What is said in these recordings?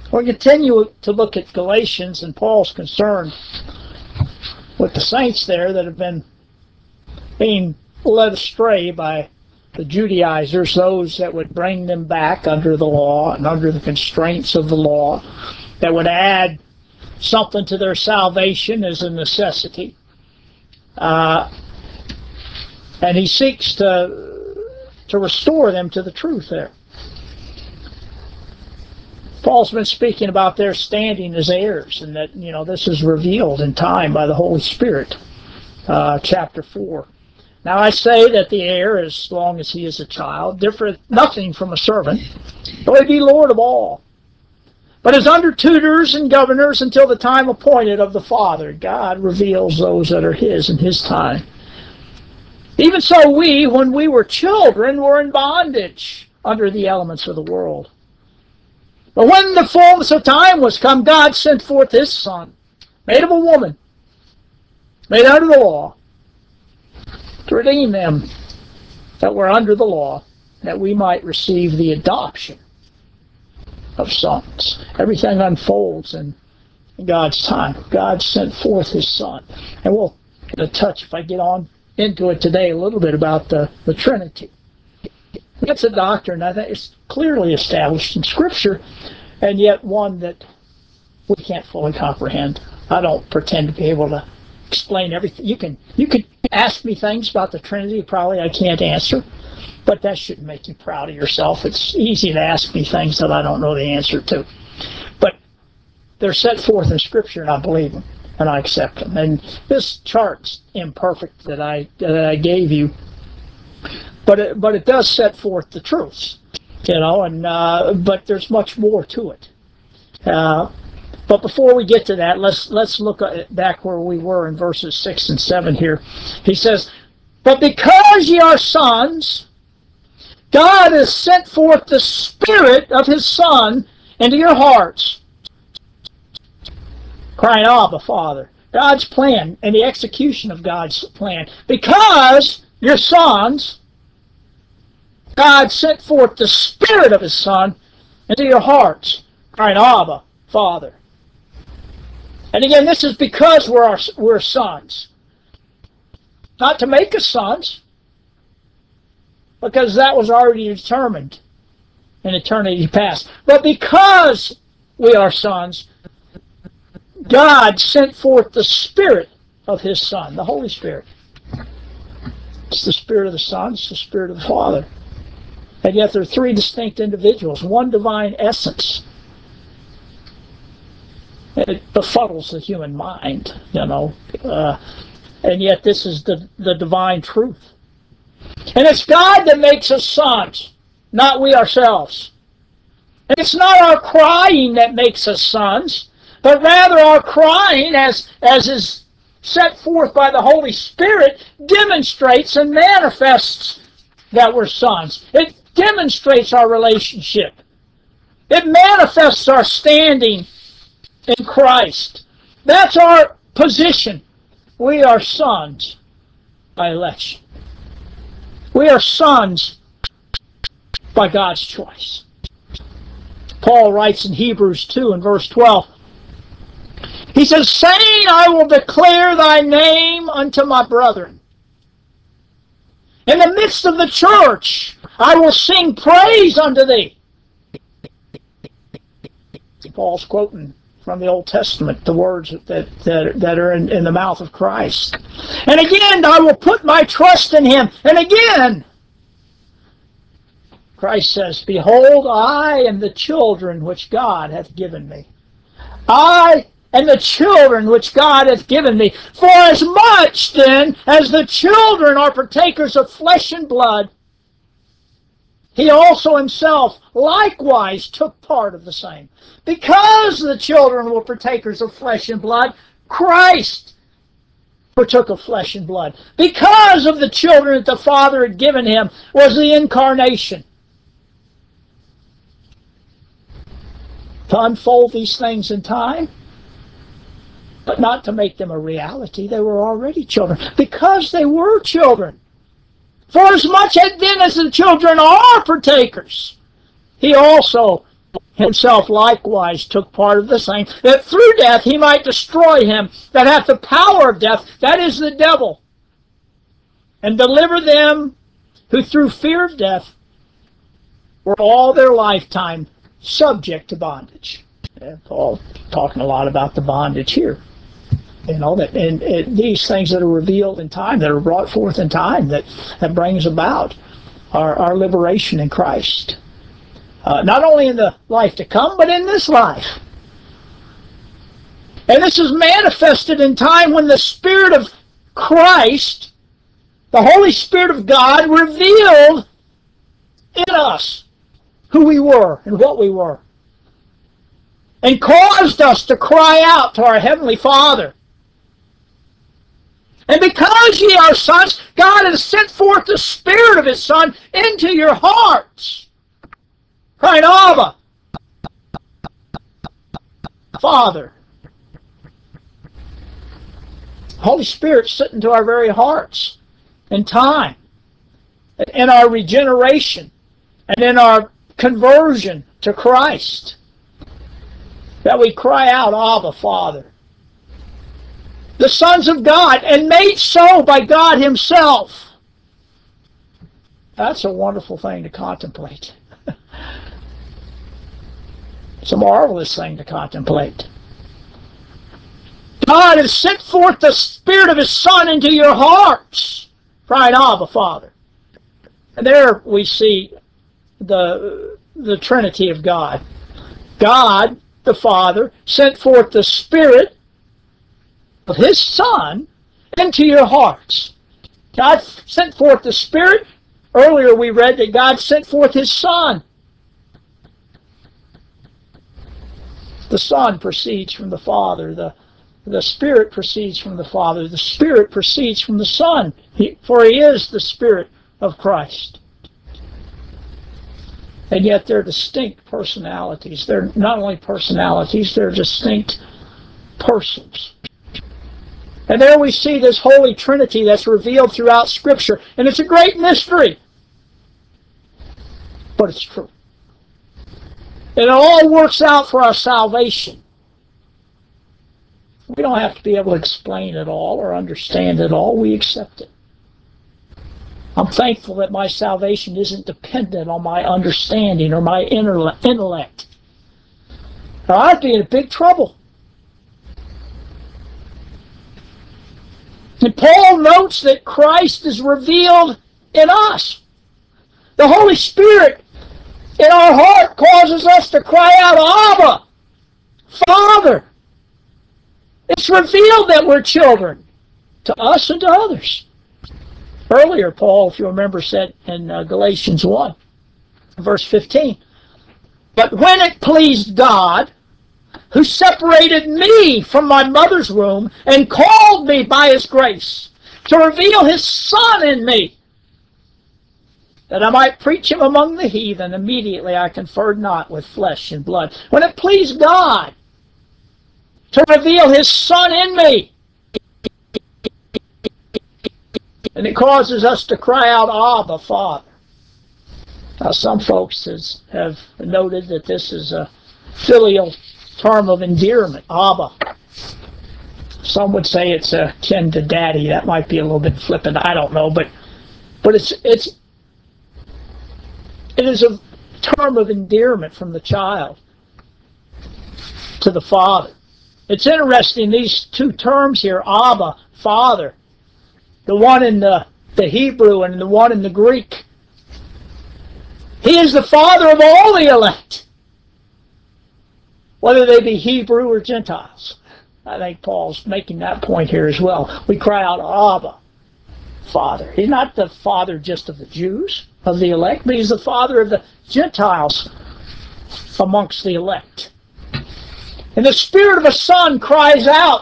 We'll continue to look at Galatians and Paul's concern with the saints there that have been being led astray by the Judaizers, those that would bring them back under the law and under the constraints of the law, that would add something to their salvation as a necessity. And he seeks to restore them to the truth there. Paul's been speaking about their standing as heirs, and that, this is revealed in time by the Holy Spirit. Chapter 4. Now I say that the heir, as long as he is a child, differeth nothing from a servant, though he be Lord of all, but is under tutors and governors until the time appointed of the Father. God reveals those that are his in his time. Even so we, when we were children, were in bondage under the elements of the world. But when the fullness of time was come, God sent forth his Son, made of a woman, made under the law, to redeem them that were under the law, that we might receive the adoption of sons. Everything unfolds in God's time. God sent forth his Son. And we'll get a touch, if I get on into it today, a little bit about the Trinity. It's a doctrine I think is clearly established in Scripture, and yet one that we can't fully comprehend. I don't pretend to be able to explain everything. You can ask me things about the Trinity probably I can't answer, but that shouldn't make you proud of yourself. It's easy to ask me things that I don't know the answer to. But they're set forth in Scripture, and I believe them, and I accept them. And this chart's imperfect that I gave you, but it does set forth the truths, but there's much more to it. But before we get to that, let's look back where we were in verses 6 and 7 here. He says, "But because ye are sons, God has sent forth the Spirit of his Son into your hearts, crying, Abba, Father." God's plan and the execution of God's plan. Because you're sons, God sent forth the Spirit of his Son into your hearts, crying, Abba, Father. And again, this is because we're sons. Not to make us sons, because that was already determined in eternity past. But because we are sons, God sent forth the Spirit of his Son, the Holy Spirit. It's the Spirit of the Son, it's the Spirit of the Father. And yet there are three distinct individuals, one divine essence. It befuddles the human mind, and yet this is the divine truth. And it's God that makes us sons, not we ourselves. And it's not our crying that makes us sons, but rather our crying, as is set forth by the Holy Spirit, demonstrates and manifests that we're sons. It demonstrates our relationship. It manifests our standing in Christ. That's our position. We are sons by election. We are sons by God's choice. Paul writes in Hebrews 2 and verse 12, he says, "Saying, I will declare thy name unto my brethren. In the midst of the church, I will sing praise unto thee." Paul's quoting from the Old Testament, the words that are in the mouth of Christ. "And again, I will put my trust in him." And again, Christ says, "Behold, I and the children which God hath given me. I and the children which God hath given me. For as much then as the children are partakers of flesh and blood, he also himself likewise took part of the same." Because the children were partakers of flesh and blood, Christ partook of flesh and blood. Because of the children that the Father had given him was the incarnation. To unfold these things in time, but not to make them a reality. They were already children. Because they were children. For as much then as the children are partakers, he also himself likewise took part of the same, that through death he might destroy him that hath the power of death, that is the devil, and deliver them who through fear of death were all their lifetime subject to bondage. And Paul talking a lot about the bondage here. And these things that are revealed in time, that are brought forth in time, that brings about our liberation in Christ. Not only in the life to come, but in this life. And this is manifested in time when the Spirit of Christ, the Holy Spirit of God, revealed in us who we were and what we were, and caused us to cry out to our Heavenly Father. And because ye are sons, God has sent forth the Spirit of His Son into your hearts, crying, Abba, Father. Holy Spirit sent into our very hearts in time, in our regeneration, and in our conversion to Christ, that we cry out, Abba, Father. The sons of God, and made so by God Himself. That's a wonderful thing to contemplate. It's a marvelous thing to contemplate. God has sent forth the Spirit of His Son into your hearts, crying, Abba, Father. And there we see the Trinity of God. God, the Father, sent forth the Spirit of His Son into your hearts. God sent forth the Spirit. Earlier we read that God sent forth His Son. The Son proceeds from the Father. The Spirit proceeds from the Father. The Spirit proceeds from the Son, for He is the Spirit of Christ. And yet they're distinct personalities. They're not only personalities, they're distinct persons. And there we see this Holy Trinity that's revealed throughout Scripture. And it's a great mystery. But it's true. And it all works out for our salvation. We don't have to be able to explain it all or understand it all. We accept it. I'm thankful that my salvation isn't dependent on my understanding or my intellect. Or I'd be in big trouble. And Paul notes that Christ is revealed in us. The Holy Spirit in our heart causes us to cry out, Abba, Father. It's revealed that we're children to us and to others. Earlier, Paul, if you remember, said in Galatians 1, verse 15, but when it pleased God, who separated me from my mother's womb and called me by His grace to reveal His Son in me, that I might preach Him among the heathen, immediately I conferred not with flesh and blood. When it pleased God to reveal His Son in me, and it causes us to cry out, Abba, Father. Now, some folks have noted that this is a filial term of endearment, Abba. Some would say it's akin to daddy. That might be a little bit flippant. I don't know, but it is a term of endearment from the child to the father. It's interesting, these two terms here, Abba, Father, the one in the Hebrew and the one in the Greek. He is the Father of all the elect, whether they be Hebrew or Gentiles. I think Paul's making that point here as well. We cry out, Abba, Father. He's not the Father just of the Jews, of the elect, but He's the Father of the Gentiles amongst the elect. And the Spirit of a Son cries out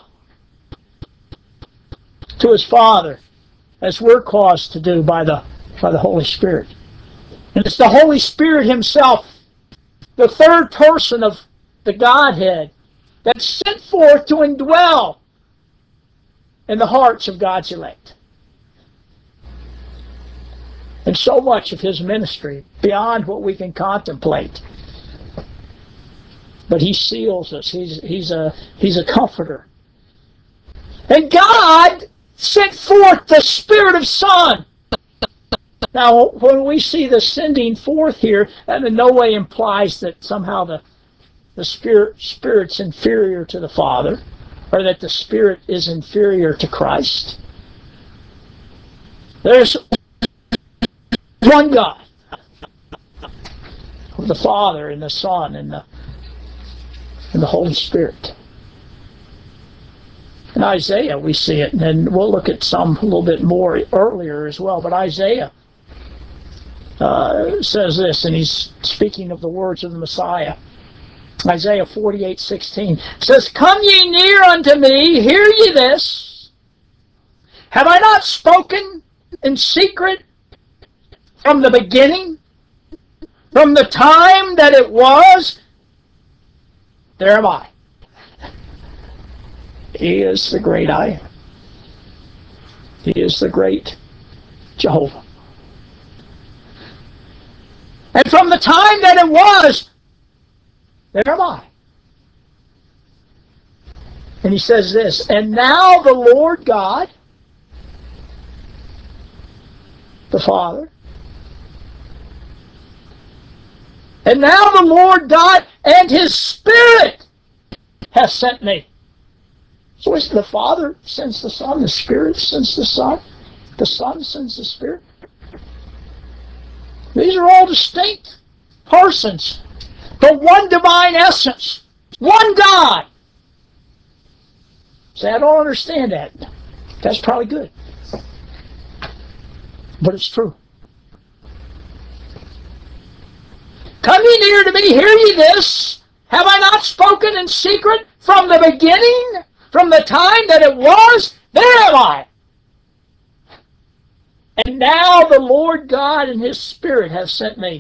to His Father, as we're caused to do by the Holy Spirit. And it's the Holy Spirit Himself, the third person of the Godhead, that's sent forth to indwell in the hearts of God's elect. And so much of His ministry, beyond what we can contemplate, but He seals us. He's a comforter. And God sent forth the Spirit of Son. Now, when we see the sending forth here, that in no way implies that somehow the Spirit's inferior to the Father, or that the Spirit is inferior to Christ. There's one God, the Father and the Son and the Holy Spirit. In Isaiah we see it, and we'll look at some a little bit more earlier as well, but Isaiah says this, and he's speaking of the words of the Messiah. Isaiah 48:16 says, "Come ye near unto me, hear ye this. Have I not spoken in secret from the beginning? From the time that it was, there am I." He is the great I am. He is the great Jehovah. And from the time that it was, there am I. And he says this, "And now the Lord God, the Father, and now the Lord God and His Spirit hath sent me." So it's the Father sends the Son, the Spirit sends the Son sends the Spirit. These are all distinct persons, but one divine essence, one God. See, I don't understand that. That's probably good, but it's true. "Come ye near to me, hear ye this. Have I not spoken in secret from the beginning? From the time that it was, there am I. And now the Lord God and His Spirit have sent me."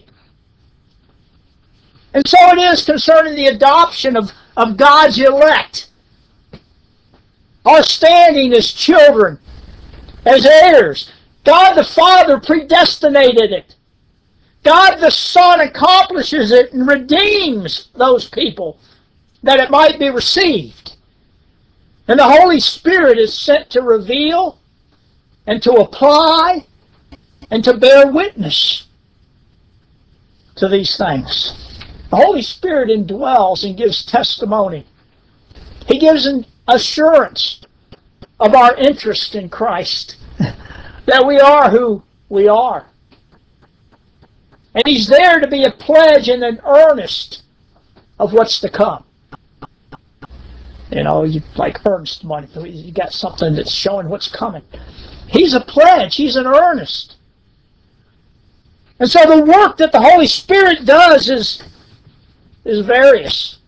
And so it is concerning the adoption of God's elect. Our standing as children, as heirs. God the Father predestinated it. God the Son accomplishes it and redeems those people that it might be received. And the Holy Spirit is sent to reveal and to apply and to bear witness to these things. The Holy Spirit indwells and gives testimony. He gives an assurance of our interest in Christ, that we are who we are. And He's there to be a pledge and an earnest of what's to come. You know, you like earnest money. You got something that's showing what's coming. He's a pledge. He's an earnest. And so the work that the Holy Spirit does is various.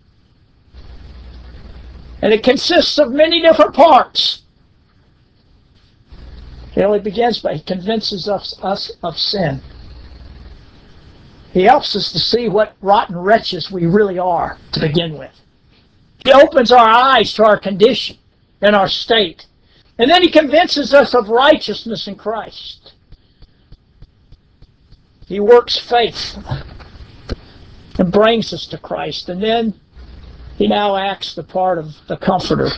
And it consists of many different parts. He only begins by He convinces us of sin. He helps us to see what rotten wretches we really are to begin with. He opens our eyes to our condition and our state. And then He convinces us of righteousness in Christ. He works faith and brings us to Christ. And then He now acts the part of the Comforter.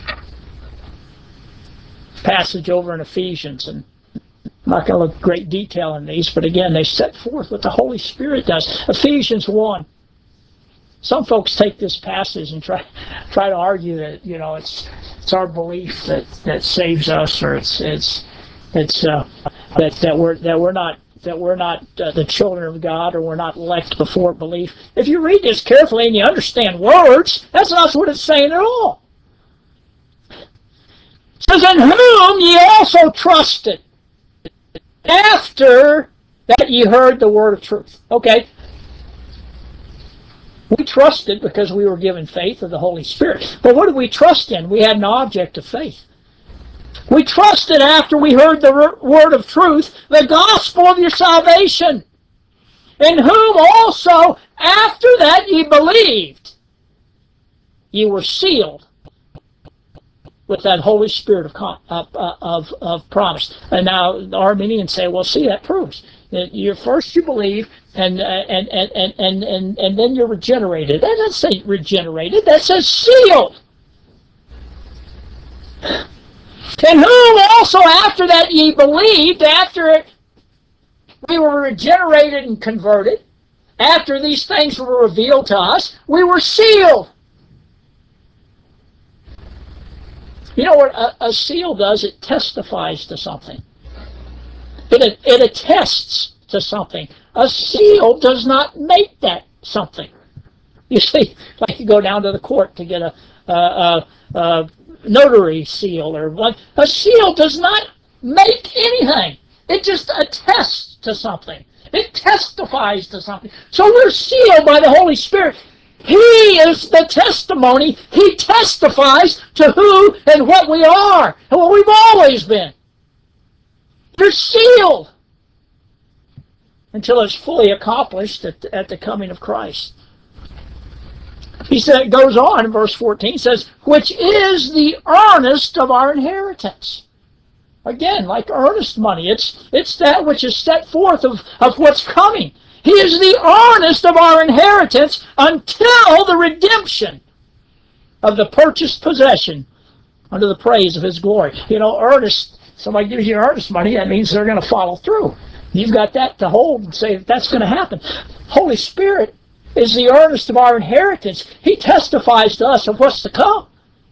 Passage over in Ephesians, and I'm not going to look great detail in these, but again, they set forth what the Holy Spirit does. Ephesians 1. Some folks take this passage and try to argue that, you know, it's our belief that saves us, or that we're not the children of God, or we're not elect before belief. If you read this carefully and you understand words, that's not what it's saying at all. It says, "In whom ye also trusted, after that ye heard the word of truth." Okay. We trusted because we were given faith of the Holy Spirit. But what did we trust in? We had an object of faith. We trusted after we heard the word of truth, the gospel of your salvation, in whom also after that ye believed, ye were sealed with that Holy Spirit of promise. And now the Arminians say, well, see, that proves. First you believe, and then you're regenerated. That doesn't say regenerated. That says sealed. And whom also after that ye believed, after we were regenerated and converted, after these things were revealed to us, we were sealed. You know what a seal does? It testifies to something. It attests to something. A seal does not make that something. You see, like you go down to the court to get a notary seal or what. A seal does not make anything. It just attests to something. It testifies to something. So we're sealed by the Holy Spirit. He is the testimony. He testifies to who and what we are and what we've always been. You're sealed until it's fully accomplished at the coming of Christ. He said, it goes on in verse 14, says, which is the earnest of our inheritance. Again, like earnest money, it's that which is set forth of what's coming. He is the earnest of our inheritance until the redemption of the purchased possession unto the praise of His glory. You know, earnest, somebody gives you earnest money, that means they're going to follow through. You've got that to hold and say that's going to happen. Holy Spirit is the earnest of our inheritance. He testifies to us of what's to come.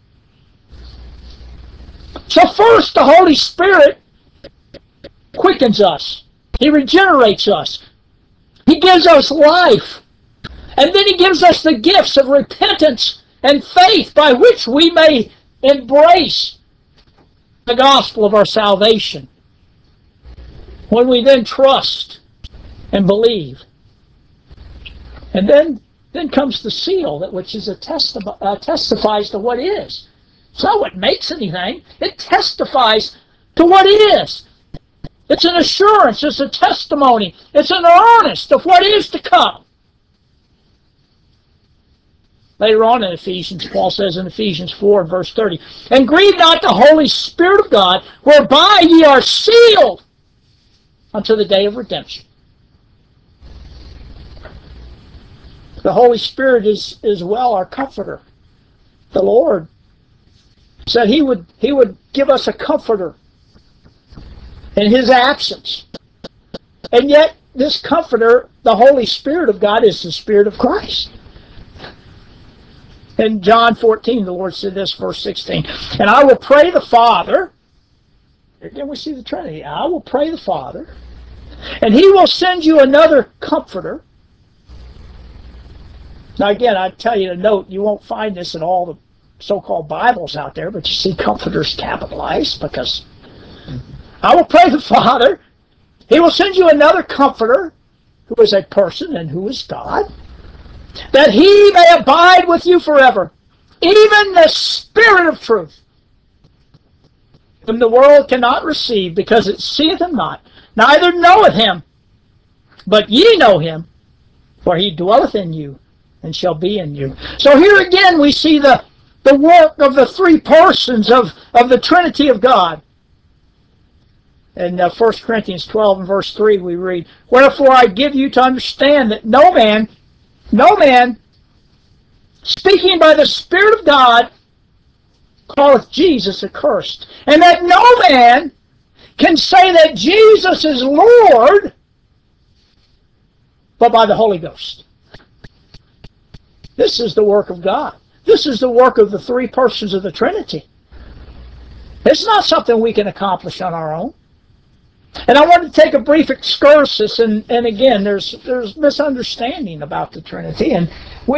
So first, the Holy Spirit quickens us. He regenerates us. He gives us life. And then He gives us the gifts of repentance and faith by which we may embrace the gospel of our salvation. When we then trust and believe. And then comes the seal, that which is testifies to what is. It's not what makes anything. It testifies to what is. It's an assurance. It's a testimony. It's an earnest of what is to come. Later on in Ephesians, Paul says in Ephesians 4 verse 30, and grieve not the Holy Spirit of God, whereby ye are sealed unto the day of redemption. The Holy Spirit is well our comforter. The Lord said He would give us a comforter in His absence. And yet this comforter, the Holy Spirit of God, is the Spirit of Christ. In John 14, the Lord said this, verse 16, and I will pray the Father, again we see the Trinity, I will pray the Father, and He will send you another comforter. Now again, I tell you to note, you won't find this in all the so-called Bibles out there, but you see comforters capitalized, because I will pray the Father, He will send you another comforter, who is a person and who is God, that He may abide with you forever, even the Spirit of truth, whom the world cannot receive, because it seeth Him not, neither knoweth Him. But ye know Him, for He dwelleth in you, and shall be in you. So here again we see the work of the three persons of the Trinity of God. In 1 Corinthians 12 and verse 3 we read, wherefore I give you to understand that no man, speaking by the Spirit of God, calleth Jesus accursed, and that no man can say that Jesus is Lord but by the Holy Ghost. This is the work of God. This is the work of the three persons of the Trinity. It's not something we can accomplish on our own. And I want to take a brief excursus, and again, there's misunderstanding about the Trinity, and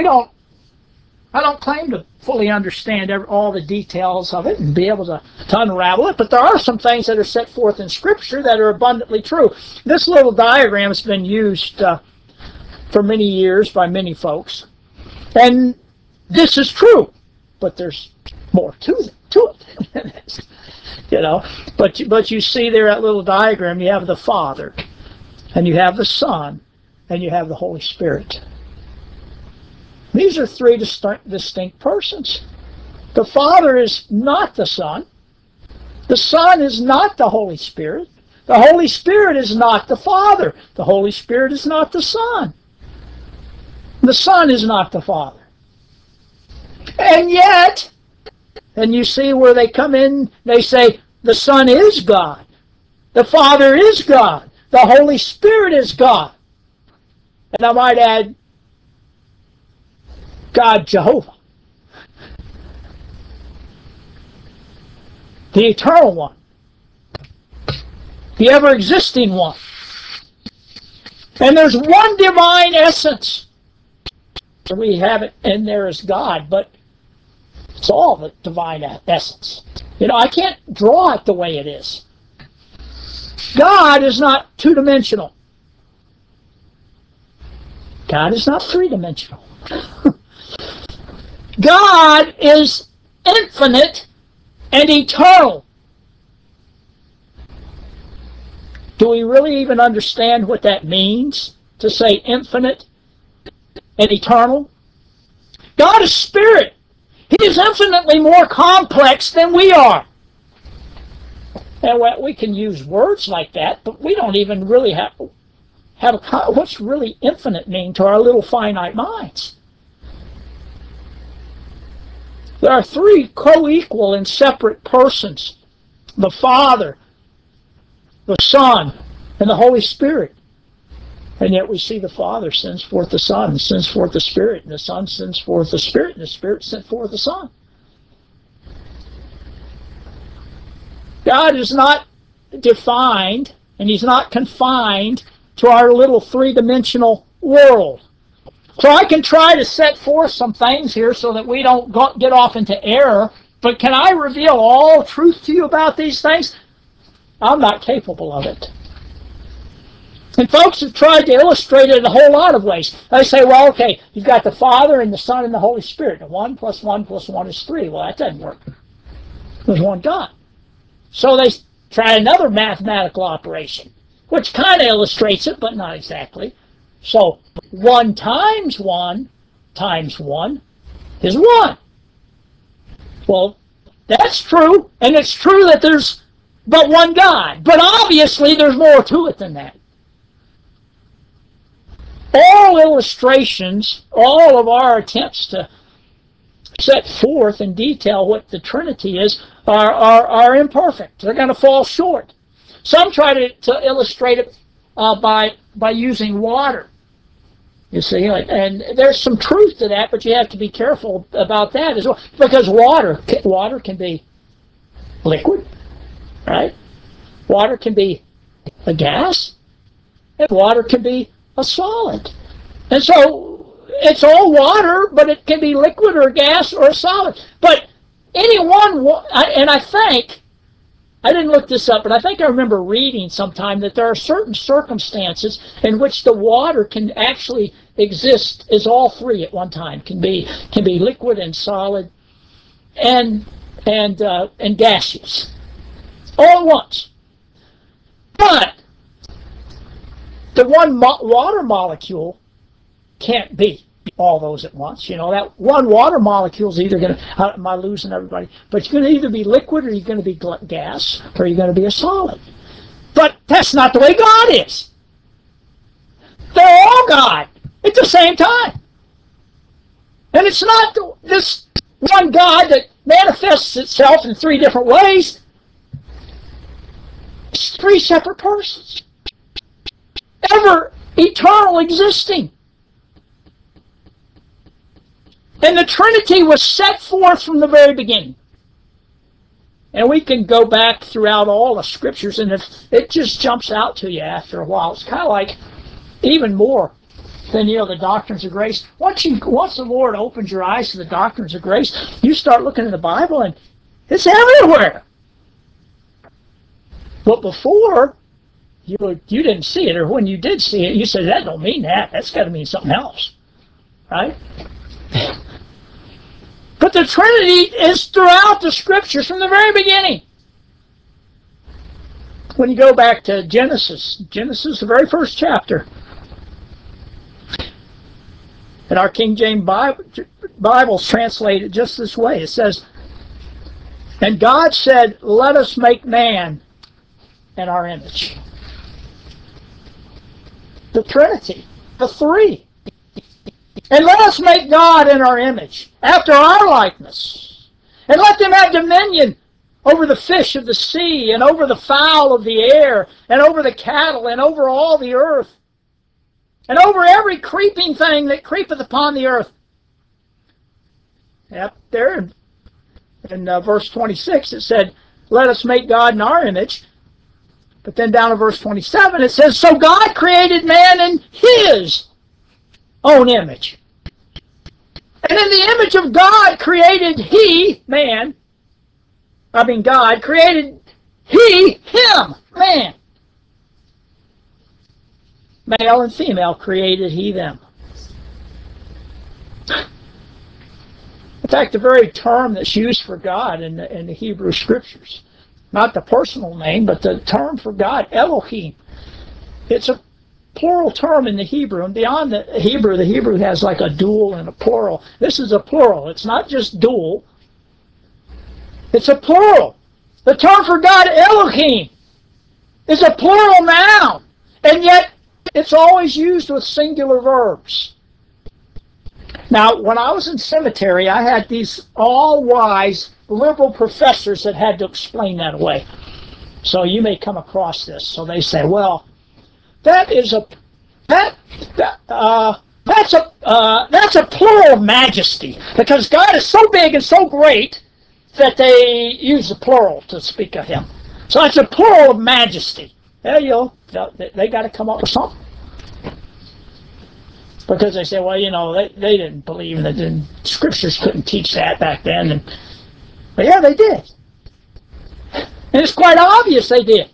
I don't claim to fully understand all the details of it and be able to unravel it, but there are some things that are set forth in Scripture that are abundantly true. This little diagram has been used for many years by many folks, and this is true, but there's more to it. You know, but you see there that little diagram, you have the Father, and you have the Son, and you have the Holy Spirit. These are three distinct persons. The Father is not the Son. The Son is not the Holy Spirit. The Holy Spirit is not the Father. The Holy Spirit is not the Son. The Son is not the Father. And yet, and you see where they come in, they say, the Son is God. The Father is God. The Holy Spirit is God. And I might add, God Jehovah. The Eternal One. The ever-existing One. And there's one divine essence. We have it in there as God, but it's all the divine essence. You know, I can't draw it the way it is. God is not two-dimensional. God is not three-dimensional. God is infinite and eternal. Do we really even understand what that means, to say infinite and eternal? God is spirit. He is infinitely more complex than we are. And we can use words like that, but we don't even really have what's really infinite mean to our little finite minds. There are three co-equal and separate persons: the Father, the Son, and the Holy Spirit. And yet we see the Father sends forth the Son, sends forth the Spirit, and the Son sends forth the Spirit, and the Spirit sent forth the Son. God is not defined, and He's not confined to our little three-dimensional world. So I can try to set forth some things here so that we don't get off into error, but can I reveal all truth to you about these things? I'm not capable of it. And folks have tried to illustrate it in a whole lot of ways. They say, well, okay, you've got the Father and the Son and the Holy Spirit. And 1 + 1 + 1 is 3. Well, that doesn't work. There's one God. So they try another mathematical operation, which kind of illustrates it, but not exactly. So 1 times 1 times 1 is 1. Well, that's true, and it's true that there's but one God. But obviously there's more to it than that. All illustrations, all of our attempts to set forth in detail what the Trinity is are imperfect. They're going to fall short. Some try to illustrate it by using water. You see, and there's some truth to that, but you have to be careful about that as well, because water can be liquid, right? Water can be a gas, and water can be a solid. And so it's all water, but it can be liquid or gas or a solid. But any one, and I think, I didn't look this up, but I think I remember reading sometime that there are certain circumstances in which the water can actually exist as all three at one time. Can be liquid and solid and gaseous all at once. But the one water molecule can't be all those at once. You know, that one water molecule is either going to, am I losing everybody? But you're going to either be liquid, or you're going to be gas, or you're going to be a solid. But that's not the way God is. They're all God at the same time. And it's not this one God that manifests itself in three different ways. It's three separate persons, ever eternal existing. And the Trinity was set forth from the very beginning. And we can go back throughout all the scriptures, and if it just jumps out to you after a while. It's kind of like even more than, you know, the doctrines of grace. Once the Lord opens your eyes to the doctrines of grace, you start looking in the Bible, and it's everywhere. But before, you didn't see it, or when you did see it, you said, that don't mean that. That's got to mean something else, right? But the Trinity is throughout the Scriptures from the very beginning. When you go back to Genesis, the very first chapter, and our King James Bible's translated just this way. It says, and God said, let us make man in our image. The Trinity, the three. And let us make God in our image, after our likeness. And let them have dominion over the fish of the sea, and over the fowl of the air, and over the cattle, and over all the earth, and over every creeping thing that creepeth upon the earth. Yep, there in verse 26 it said, let us make God in our image. But then down in verse 27 it says, so God created man in His own image. And in the image of God created God created He him, man. Male and female created He them. In fact, the very term that's used for God in the Hebrew Scriptures, not the personal name, but the term for God, Elohim, it's a plural term in the Hebrew. And beyond the Hebrew has like a dual and a plural. This is a plural. It's not just dual. It's a plural. The term for God, Elohim, is a plural noun. And yet, it's always used with singular verbs. Now, when I was in seminary, I had these all-wise liberal professors that had to explain that away. So you may come across this. So they say, well, that's a plural of majesty, because God is so big and so great that they use the plural to speak of Him. So it's a plural of majesty. There you go. They got to come up with something. Because they say, well, they didn't believe that the Scriptures couldn't teach that back then. But yeah, they did. And it's quite obvious they did.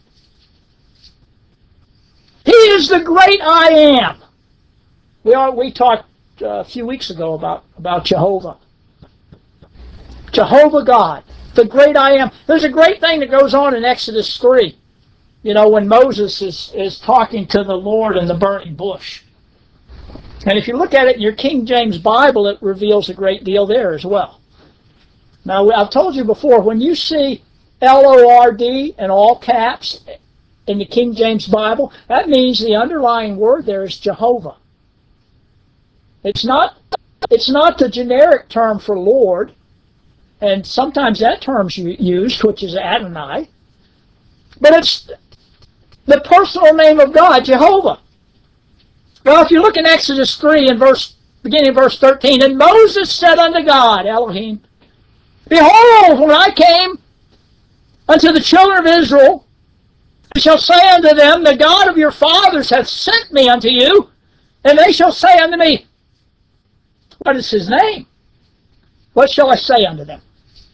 He is the great I am. We talked a few weeks ago about Jehovah. Jehovah God, the great I am. There's a great thing that goes on in Exodus 3. When Moses is talking to the Lord in the burning bush. And if you look at it in your King James Bible, it reveals a great deal there as well. Now, I've told you before, when you see L-O-R-D in all caps in the King James Bible, that means the underlying word there is Jehovah. It's not the generic term for Lord, and sometimes that term's used, which is Adonai, but it's the personal name of God, Jehovah. Well, if you look in Exodus 3 beginning verse 13, and Moses said unto God, Elohim, behold, when I came unto the children of Israel, I shall say unto them, the God of your fathers hath sent me unto you, and they shall say unto me, what is His name? What shall I say unto them?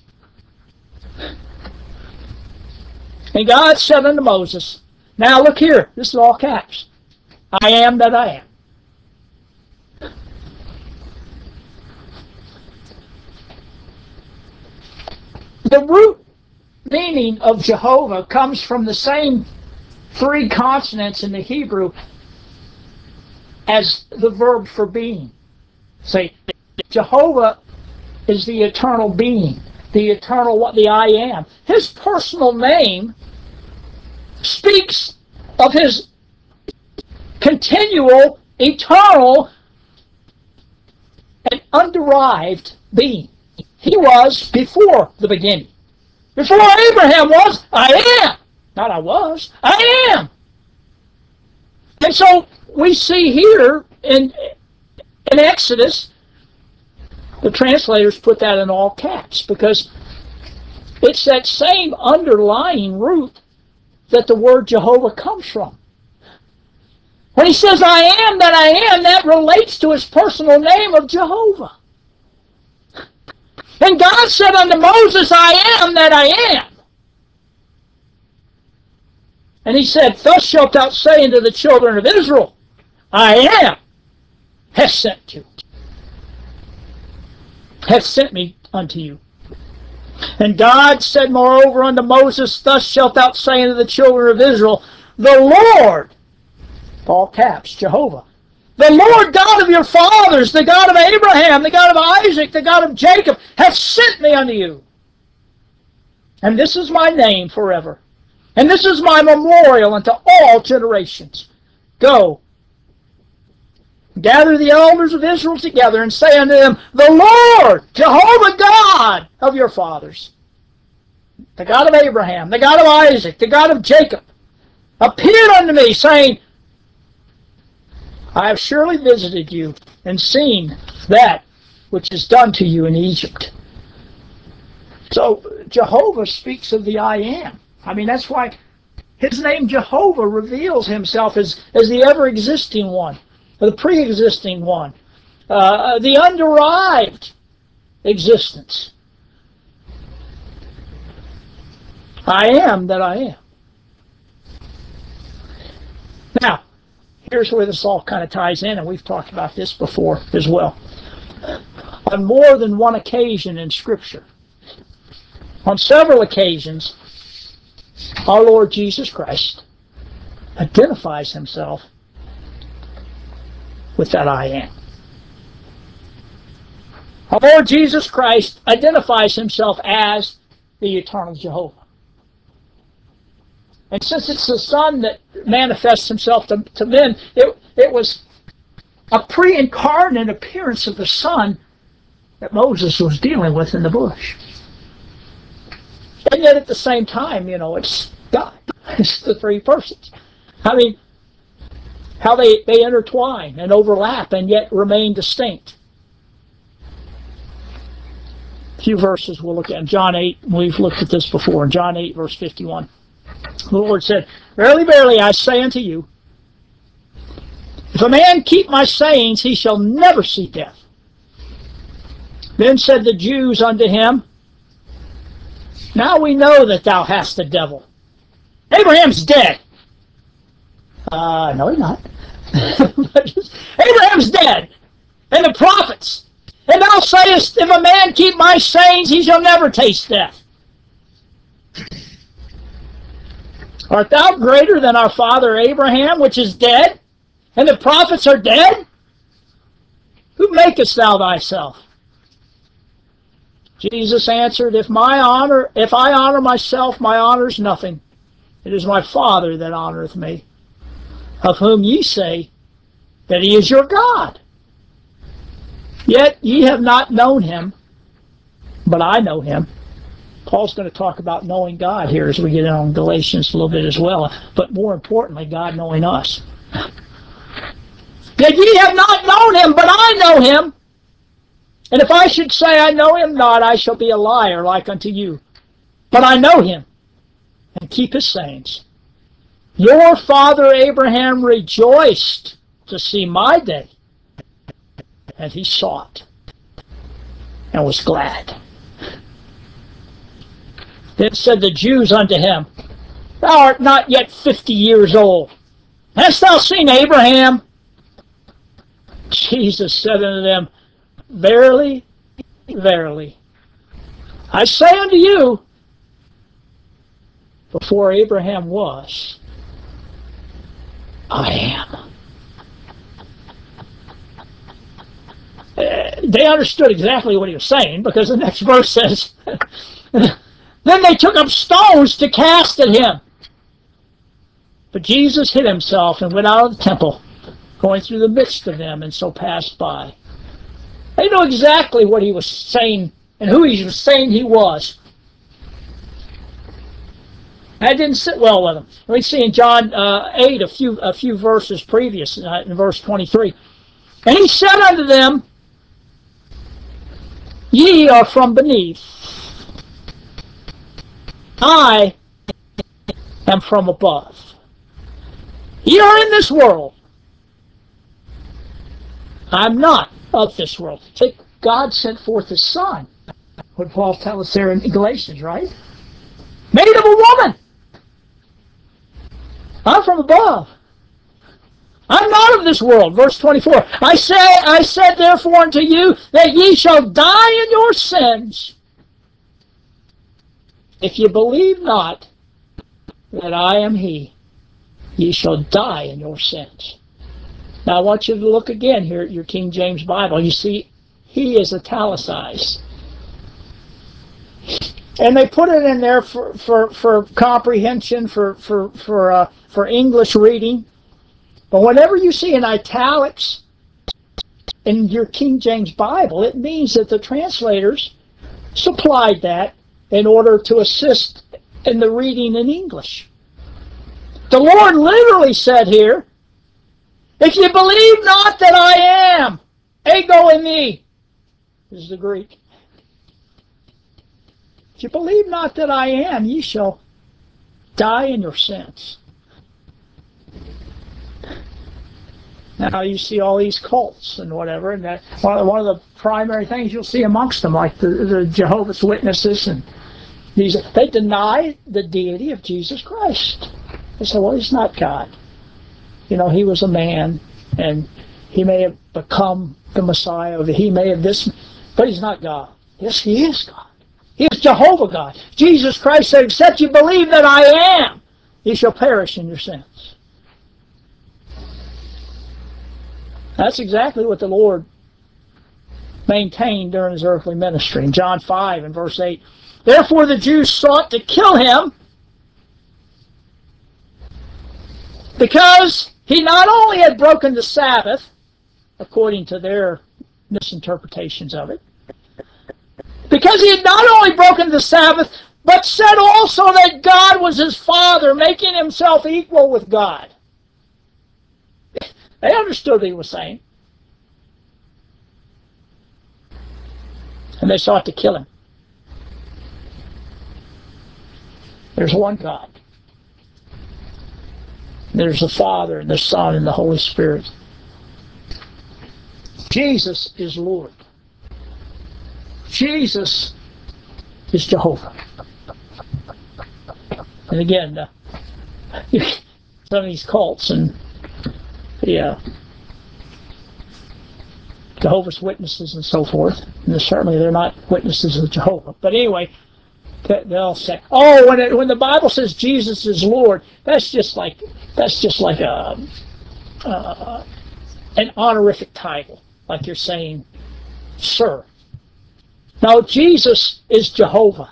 And God said unto Moses, now look here, this is all caps, I am that I am. The root meaning of Jehovah comes from the same three consonants in the Hebrew as the verb for being. Say, Jehovah is the eternal being, the eternal what the I am. His personal name speaks of His continual, eternal, and underived being. He was before the beginning. Before Abraham was, I am. Not I was, I am. And so we see here in Exodus, the translators put that in all caps because it's that same underlying root that the word Jehovah comes from. When He says, I am that I am, that relates to His personal name of Jehovah. And God said unto Moses, I am that I am. And He said, thus shalt thou say unto the children of Israel, I am, hath sent you, hath sent me unto you. And God said moreover unto Moses, thus shalt thou say unto the children of Israel, the Lord, all caps, Jehovah, the Lord God of your fathers, the God of Abraham, the God of Isaac, the God of Jacob, hath sent me unto you. And this is my name forever, And this is my memorial unto all generations. Go, gather the elders of Israel together, and say unto them, the Lord, Jehovah God of your fathers, the God of Abraham, the God of Isaac, the God of Jacob, appeared unto me, saying, I have surely visited you and seen that which is done to you in Egypt. So Jehovah speaks of the I am. I mean, that's why his name Jehovah reveals himself as the ever-existing one, the pre-existing one, the underived existence. I am that I am. Now, here's where this all kind of ties in, and we've talked about this before as well. On more than one occasion in Scripture, on several occasions, our Lord Jesus Christ identifies himself with that I am. Our Lord Jesus Christ identifies himself as the eternal Jehovah. And since it's the Son that manifests himself to men, it was a pre-incarnate appearance of the Son that Moses was dealing with in the bush. And yet at the same time, it's God. It's the three persons. I mean, how they intertwine and overlap and yet remain distinct. A few verses we'll look at. In John 8, we've looked at this before. In John 8, verse 51, the Lord said, Verily, verily, I say unto you, if a man keep my sayings, he shall never see death. Then said the Jews unto him, Now we know that thou hast the devil. Abraham's dead. No, he's not. Abraham's dead, and the prophets. And thou sayest, if a man keep my sayings, he shall never taste death. Art thou greater than our father Abraham, which is dead, and the prophets are dead? Who makest thou thyself? Jesus answered, If I honor myself, my honor is nothing. It is my Father that honoreth me, of whom ye say that he is your God. Yet ye have not known him, but I know him. Paul's going to talk about knowing God here as we get on Galatians a little bit as well, but more importantly, God knowing us. Yet ye have not known him, but I know him. And if I should say I know him not, I shall be a liar like unto you. But I know him, and keep his sayings. Your father Abraham rejoiced to see my day, and he saw it, and was glad. Then said the Jews unto him, Thou art not yet 50 years old. Hast thou seen Abraham? Jesus said unto them, Verily, verily, I say unto you, before Abraham was, I am. They understood exactly what he was saying, because the next verse says, Then they took up stones to cast at him. But Jesus hid himself and went out of the temple, going through the midst of them, and so passed by. They know exactly what he was saying and who he was saying he was. That didn't sit well with them. We see in John 8, a few verses previous, in verse 23. And he said unto them, Ye are from beneath. I am from above. Ye are in this world. I am not of this world. See, God sent forth his Son. What Paul tells us there in Galatians, right? Made of a woman. I'm from above. I'm not of this world. Verse 24. I said therefore unto you that ye shall die in your sins, if ye believe not that I am he. Ye shall die in your sins. Now I want you to look again here at your King James Bible. You see, he is italicized. And they put it in there for comprehension, for English reading. But whenever you see in italics in your King James Bible, it means that the translators supplied that in order to assist in the reading in English. The Lord literally said here, if you believe not that I am, ego in me, is the Greek. If you believe not that I am, ye shall die in your sins. Now you see all these cults and whatever, and that one of the primary things you'll see amongst them, like the Jehovah's Witnesses, and these, they deny the deity of Jesus Christ. They say, well, he's not God. You know, he was a man, and he may have become the Messiah, or he may have this, but he's not God. Yes, he is God. He is Jehovah God. Jesus Christ said, except you believe that I am, you shall perish in your sins. That's exactly what the Lord maintained during his earthly ministry. In John 5 and verse 8, therefore the Jews sought to kill him because he not only had broken the Sabbath, according to their misinterpretations of it, because he had not only broken the Sabbath, but said also that God was his Father, making himself equal with God. They understood what he was saying. And they sought to kill him. There's one God. There's the Father and the Son and the Holy Spirit. Jesus is Lord. Jesus is Jehovah. And again, some of these cults and the Jehovah's Witnesses and so forth, and certainly they're not witnesses of Jehovah. But anyway, they'll say, "Oh, when the Bible says Jesus is Lord, that's just like an honorific title, like you're saying, Sir." No, Jesus is Jehovah.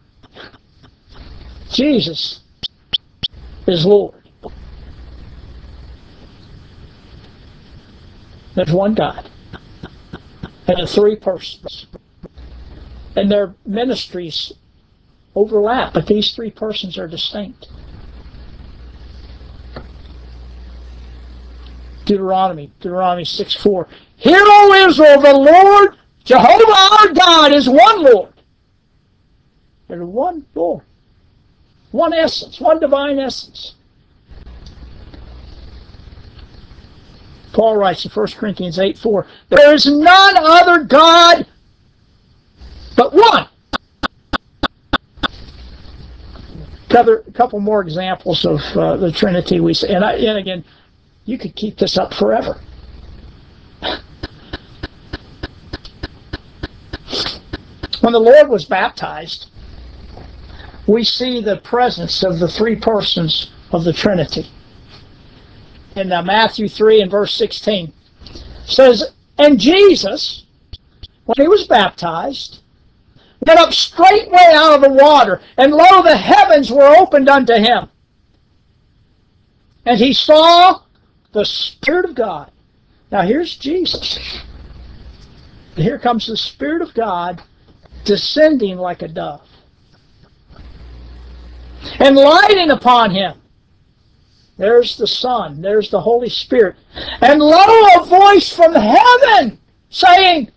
Jesus is Lord. There's one God and the three persons, and their ministries overlap, but these three persons are distinct. Deuteronomy 6:4. Hear, O Israel, the Lord, Jehovah our God, is one Lord. There's one Lord. One essence, one divine essence. Paul writes in 1 Corinthians 8:4, there is none other God but one. A couple more examples of the Trinity we see. And again, you could keep this up forever. When the Lord was baptized, we see the presence of the three persons of the Trinity. In Matthew 3 and verse 16, says, and Jesus, when he was baptized, went up straightway out of the water, and lo, the heavens were opened unto him. And he saw the Spirit of God. Now here's Jesus. And here comes the Spirit of God descending like a dove and lighting upon him. There's the Son, there's the Holy Spirit. And lo, a voice from heaven saying,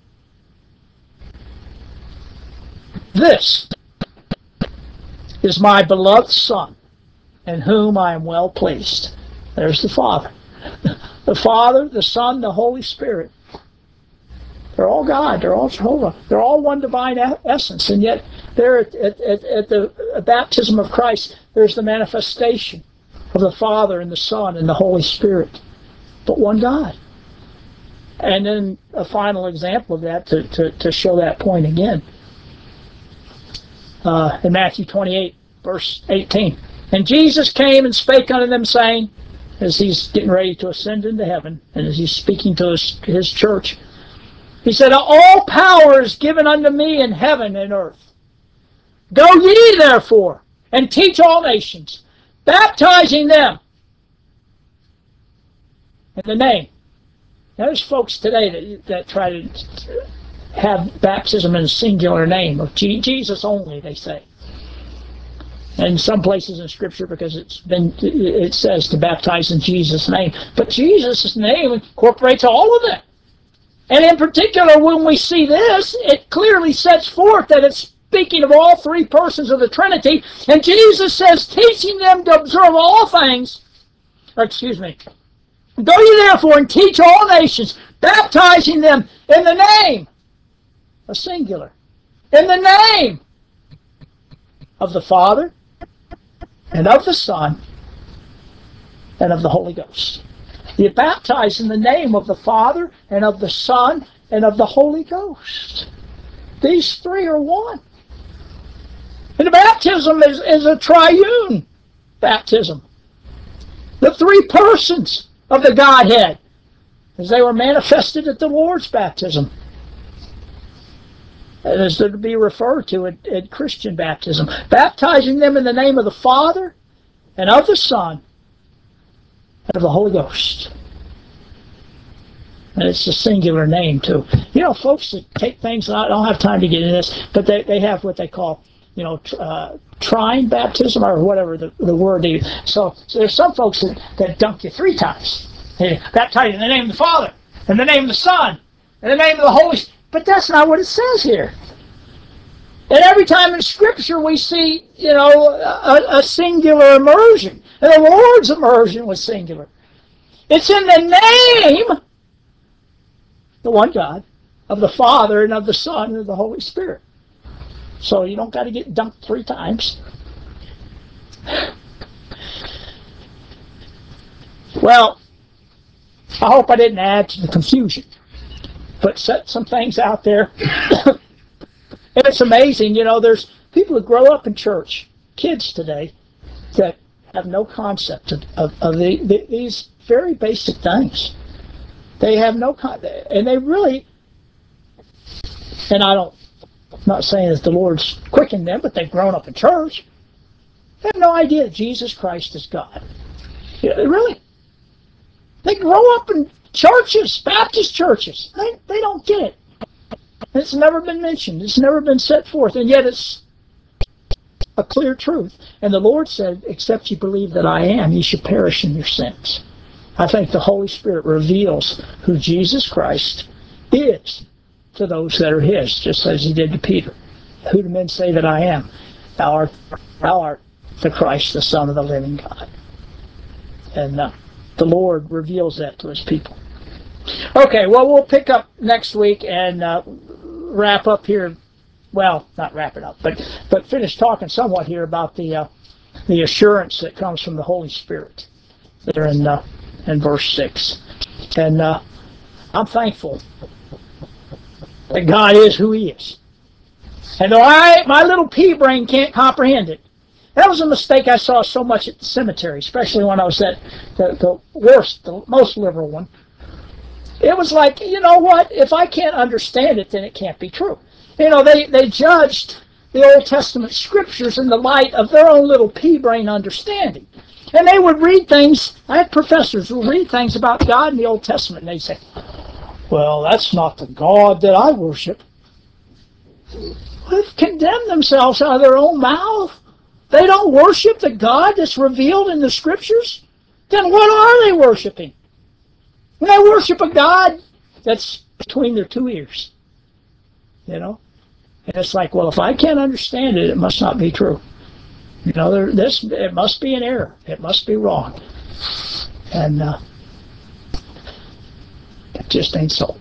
this is my beloved Son, in whom I am well pleased. There's the Father. The Father, the Son, the Holy Spirit. They're all God. They're all Jehovah. They're all one divine essence. And yet, there at the baptism of Christ, there's the manifestation of the Father and the Son and the Holy Spirit. But one God. And then a final example of that to show that point again. In Matthew 28, verse 18. And Jesus came and spake unto them, saying, as he's getting ready to ascend into heaven, and as he's speaking to his church, he said, all power is given unto me in heaven and earth. Go ye therefore, and teach all nations, baptizing them in the name. Now, there's folks today that try to have baptism in a singular name of Jesus only, they say. And some places in Scripture, because it says to baptize in Jesus' name. But Jesus' name incorporates all of them. And in particular, when we see this, it clearly sets forth that it's speaking of all three persons of the Trinity. And Jesus says, teaching them to observe all things, go ye therefore and teach all nations, baptizing them in the name, a singular, in the name of the Father, and of the Son, and of the Holy Ghost. You baptize in the name of the Father, and of the Son, and of the Holy Ghost. These three are one. And the baptism is a triune baptism. The three persons of the Godhead, as they were manifested at the Lord's baptism, as to be referred to at Christian baptism. Baptizing them in the name of the Father, and of the Son, and of the Holy Ghost. And it's a singular name, too. You know, folks that take things, I don't have time to get into this, but they have what they call, trine baptism, or whatever the word is. So there's some folks that dunk you three times. They baptize in the name of the Father, in the name of the Son, in the name of the Holy Spirit. But that's not what it says here. And every time in Scripture we see, a singular immersion. And the Lord's immersion was singular. It's in the name, the one God, of the Father and of the Son and of the Holy Spirit. So you don't got to get dunked three times. Well, I hope I didn't add to the confusion, but set some things out there. And it's amazing, there's people who grow up in church, kids today, that have no concept of these very basic things. They have no concept, and they really, and I'm not saying that the Lord's quickened them, but they've grown up in church. They have no idea that Jesus Christ is God. Really. They grow up in churches, Baptist churches. They don't get it. It's never been mentioned. It's never been set forth. And yet it's a clear truth. And the Lord said, except you believe that I am, you should perish in your sins. I think the Holy Spirit reveals who Jesus Christ is to those that are His, just as He did to Peter. Who do men say that I am? Thou art the Christ, the Son of the living God. And the Lord reveals that to His people. Okay, well, we'll pick up next week and wrap up here. Well, not wrap it up, but finish talking somewhat here about the assurance that comes from the Holy Spirit there in verse 6. And I'm thankful that God is who He is. And though my little pea brain can't comprehend it, that was a mistake I saw so much at the cemetery, especially when I was at the worst, the most liberal one. It was like, you know what? If I can't understand it, then it can't be true. They judged the Old Testament scriptures in the light of their own little pea brain understanding. And they would read things, I had professors who would read things about God in the Old Testament, and they'd say, well, that's not the God that I worship. They've condemned themselves out of their own mouth. They don't worship the God that's revealed in the scriptures? Then what are they worshiping? They worship a God that's between their two ears. And it's like, well, if I can't understand it, it must not be true. It must be an error. It must be wrong. And it just ain't so.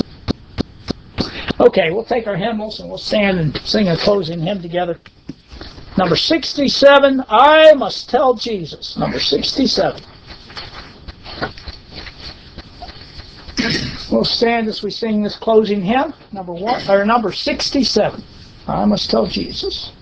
Okay, we'll take our hymnals and we'll stand and sing a closing hymn together. Number 67, I Must Tell Jesus. Number 67. We'll stand as we sing this closing hymn, number 67. I Must Tell Jesus.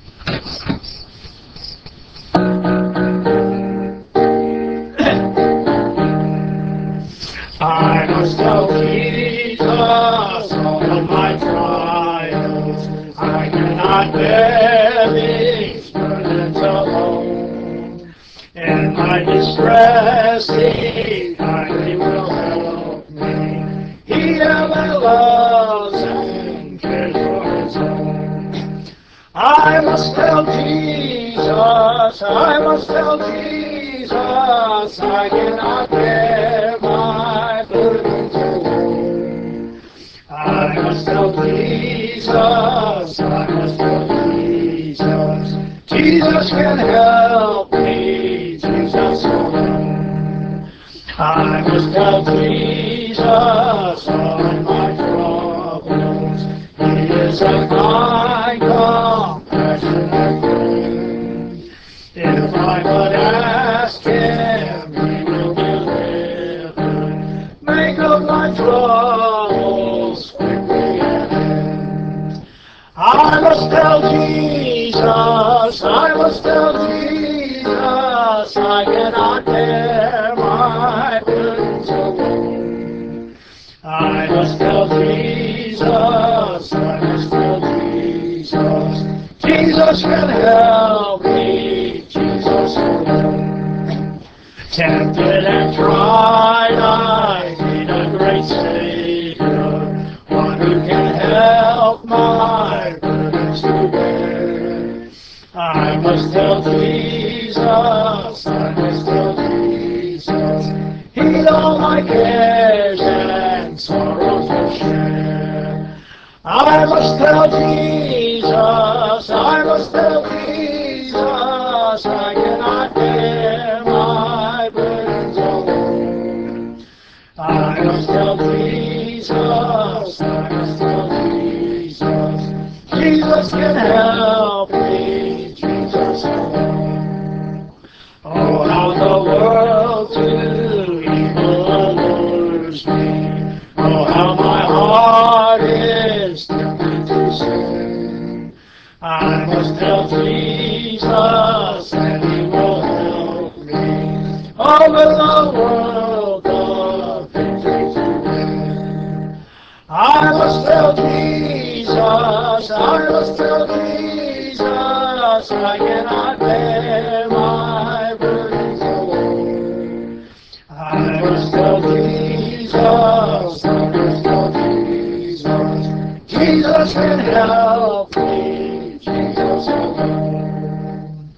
I must tell Jesus all of my trials. I cannot cannot bear these burdens alone. In my distress, He kindly will help me. He ever loves and cares for His own. I must tell Jesus, I must tell Jesus, I cannot bear my burdens alone. I must tell Jesus, I must tell Jesus, Jesus can help me, Jesus alone. I must tell Jesus all my troubles. He is a kind, compassionate friend. If I but ask Him, He will deliver. Make of my troubles quickly end. I must tell Jesus, I must tell Jesus, I cannot bear my burdens alone. I must tell Jesus, I must tell Jesus, Jesus can help me, Jesus alone. Tempted and tried, I need a great Savior, one who can help my burdens to bear. I must tell Jesus, I must tell Jesus, He all my cares and sorrows will share. I must tell Jesus, I must tell Jesus, I cannot bear my burdens alone. I must tell Jesus, I must tell Jesus, Jesus can help me, Jesus alone. Oh, how the world to evil allures me. Oh, how my heart is tempted to sin. I must tell Jesus, and He will help me. Over the world the victory to win. I must tell Jesus, I must tell Jesus, I cannot bear my burdens alone. I must tell Jesus, I must tell Jesus, Jesus can help me, Jesus alone.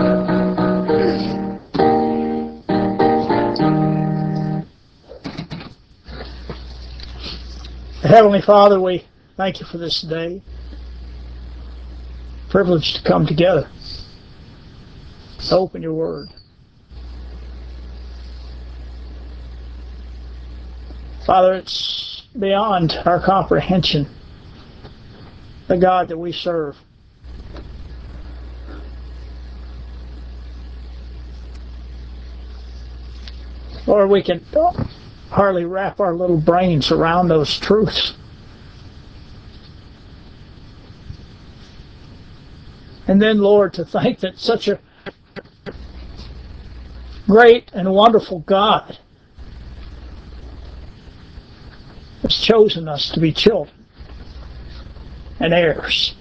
Heavenly Father, we thank You for this day. Privilege to come together, to open Your Word. Father, it's beyond our comprehension, the God that we serve. Lord, we can hardly wrap our little brains around those truths. And then, Lord, to think that such a great and wonderful God has chosen us to be children and heirs.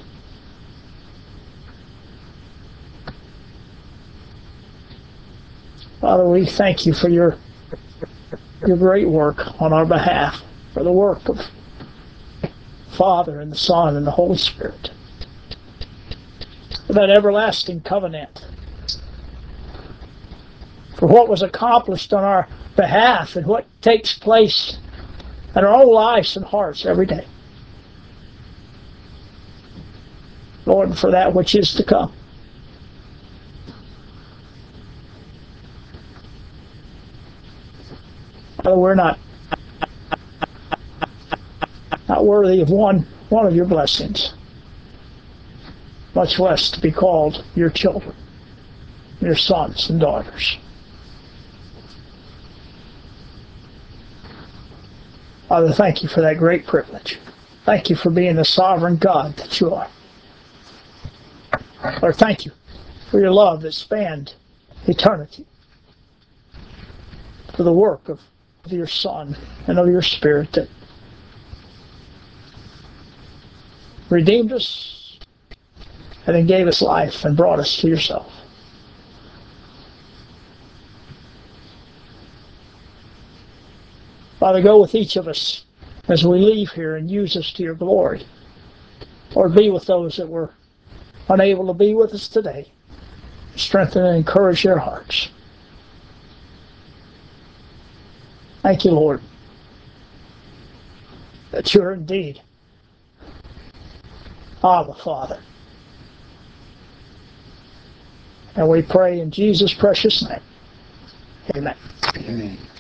Father, we thank You for your great work on our behalf, for the work of Father and the Son and the Holy Spirit, for that everlasting covenant, for what was accomplished on our behalf and what takes place in our own lives and hearts every day. Lord, for that which is to come. Father, we're not worthy of one of Your blessings, much less to be called Your children, Your sons and daughters. Father, thank You for that great privilege. Thank You for being the sovereign God that You are. Lord, thank You for Your love that spanned eternity, for the work of Your Son and of Your Spirit that redeemed us, and then gave us life and brought us to yourself. Father, go with each of us as we leave here and use us to your glory. Lord, be with those that were unable to be with us today. Strengthen and encourage their hearts. Thank you, Lord, that you are indeed Abba, Father. And we pray in Jesus' precious name. Amen. Amen.